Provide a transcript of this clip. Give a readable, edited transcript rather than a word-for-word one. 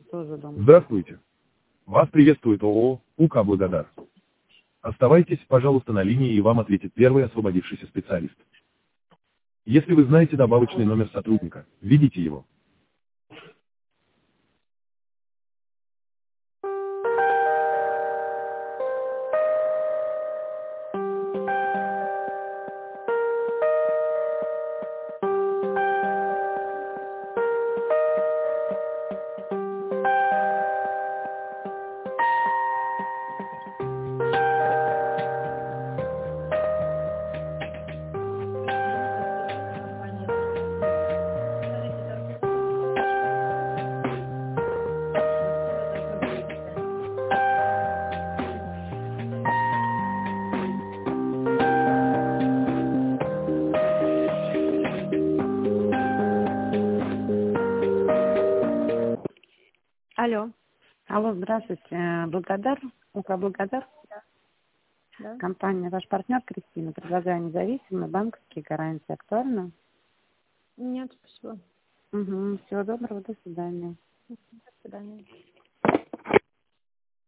тоже дома. Здравствуйте. Вас приветствует ООО УК «Благодар». Оставайтесь, пожалуйста, на линии, и вам ответит первый освободившийся специалист. Если вы знаете добавочный номер сотрудника, введите его. Алло. Алло, здравствуйте. Благодар, УК «Благодар». Да. Компания «Ваш партнер» Кристина. Предлагаю независимые банковские гарантии. Актуально? Нет, спасибо. Угу. Всего доброго, до свидания. До свидания.